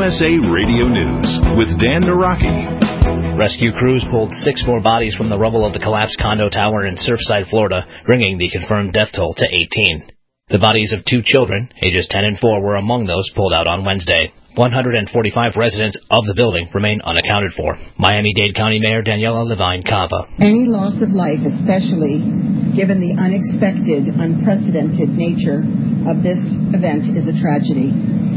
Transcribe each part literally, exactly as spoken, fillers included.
S A Radio News with Dan Naraki. Rescue crews pulled six more bodies from the rubble of the collapsed condo tower in Surfside, Florida, bringing the confirmed death toll to eighteen. The bodies of two children, ages ten and four, were among those pulled out on Wednesday. one hundred forty-five residents of the building remain unaccounted for. Miami-Dade County Mayor Daniela Levine Cava. Any loss of life, especially given the unexpected, unprecedented nature of this event, is a tragedy.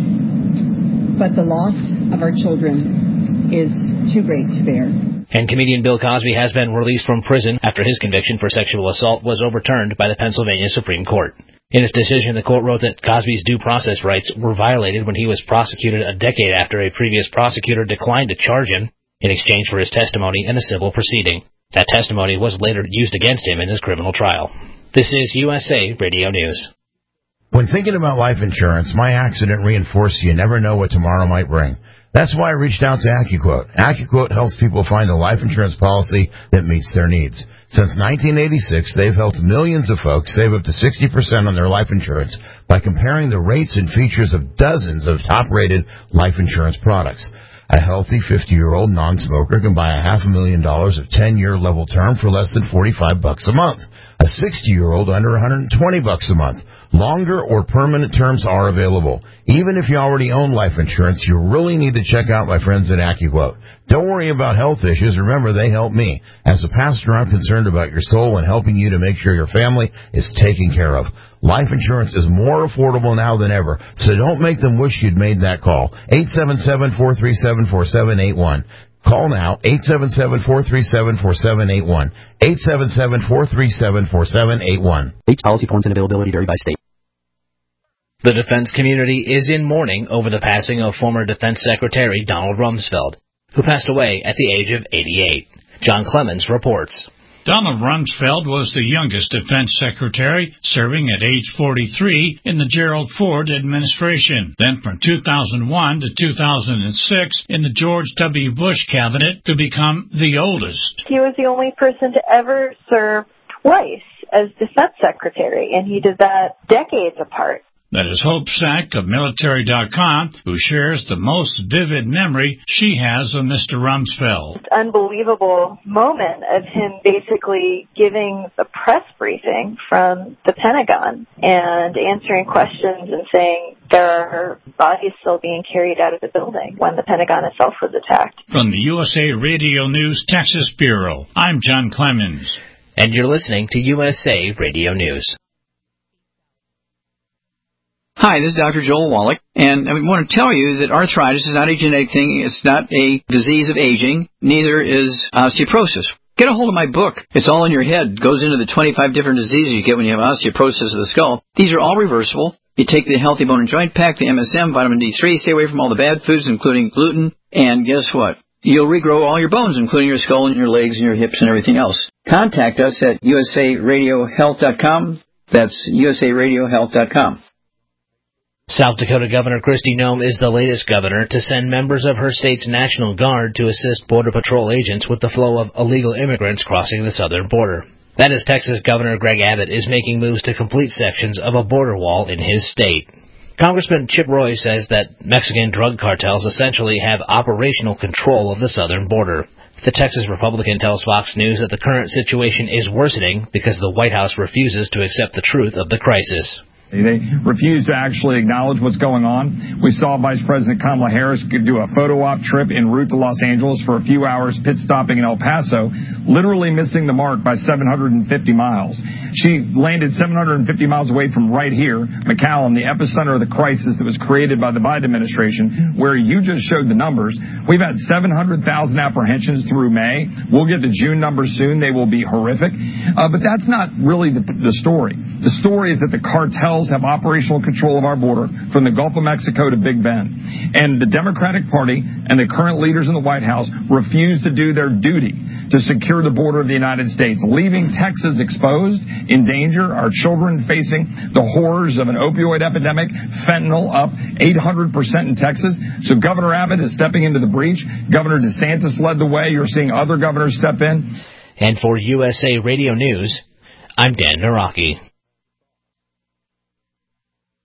But the loss of our children is too great to bear. And comedian Bill Cosby has been released from prison after his conviction for sexual assault was overturned by the Pennsylvania Supreme Court. In his decision, the court wrote that Cosby's due process rights were violated when he was prosecuted a decade after a previous prosecutor declined to charge him in exchange for his testimony in a civil proceeding. That testimony was later used against him in his criminal trial. This is U S A Radio News. When thinking about life insurance, my accident reinforced you never know what tomorrow might bring. That's why I reached out to AccuQuote. AccuQuote helps people find a life insurance policy that meets their needs. Since nineteen eighty-six, they've helped millions of folks save up to sixty percent on their life insurance by comparing the rates and features of dozens of top-rated life insurance products. A healthy fifty-year-old non-smoker can buy a half a million dollars of ten-year level term for less than forty-five bucks a month. A sixty-year-old under one hundred twenty bucks a month. Longer or permanent terms are available. Even if you already own life insurance, you really need to check out my friends at AccuQuote. Don't worry about health issues. Remember, they help me. As a pastor, I'm concerned about your soul and helping you to make sure your family is taken care of. Life insurance is more affordable now than ever, so don't make them wish you'd made that call. eight seven seven, four three seven, four seven eight one. Call now, eight seven seven, four three seven, four seven eight one. eight seven seven, four three seven, four seven eight one. States policy forms and availability vary by state. The defense community is in mourning over the passing of former Defense Secretary Donald Rumsfeld, who passed away at the age of eighty-eight. John Clemens reports. Donald Rumsfeld was the youngest defense secretary, serving at age forty-three in the Gerald Ford administration. Then from two thousand one to two thousand six in the George W. Bush cabinet to become the oldest. He was the only person to ever serve twice as defense secretary, and he did that decades apart. That is Hope Sack of military dot com, who shares the most vivid memory she has of Mister Rumsfeld. Unbelievable moment of him basically giving a press briefing from the Pentagon and answering questions and saying there are bodies still being carried out of the building when the Pentagon itself was attacked. From the U S A Radio News Texas Bureau, I'm John Clemens. And you're listening to U S A Radio News. Hi, this is Doctor Joel Wallach, and I want to tell you that arthritis is not a genetic thing. It's not a disease of aging. Neither is osteoporosis. Get a hold of my book. It's all in your head. It goes into the twenty-five different diseases you get when you have osteoporosis of the skull. These are all reversible. You take the Healthy Bone and Joint Pack, the M S M, vitamin D three, stay away from all the bad foods, including gluten, and guess what? You'll regrow all your bones, including your skull and your legs and your hips and everything else. Contact us at U S A radio health dot com. That's U S A radio health dot com. South Dakota Governor Kristi Noem is the latest governor to send members of her state's National Guard to assist Border Patrol agents with the flow of illegal immigrants crossing the southern border. That is, Texas Governor Greg Abbott is making moves to complete sections of a border wall in his state. Congressman Chip Roy says that Mexican drug cartels essentially have operational control of the southern border. The Texas Republican tells Fox News that the current situation is worsening because the White House refuses to accept the truth of the crisis. They refuse to actually acknowledge what's going on. We saw Vice President Kamala Harris do a photo op trip en route to Los Angeles for a few hours, pit stopping in El Paso, literally missing the mark by seven hundred fifty miles. She landed seven hundred fifty miles away from right here, McAllen, the epicenter of the crisis that was created by the Biden administration, where you just showed the numbers. We've had seven hundred thousand apprehensions through May. We'll get the June numbers soon. They will be horrific. Uh, but that's not really the, the story. The story is that the cartels have operational control of our border from the Gulf of Mexico to Big Bend. And the Democratic Party and the current leaders in the White House refuse to do their duty to secure the border of the United States, leaving Texas exposed, in danger, our children facing the horrors of an opioid epidemic, fentanyl up eight hundred percent in Texas. So Governor Abbott is stepping into the breach. Governor DeSantis led the way. You're seeing other governors step in. And for U S A Radio News, I'm Dan Naraki.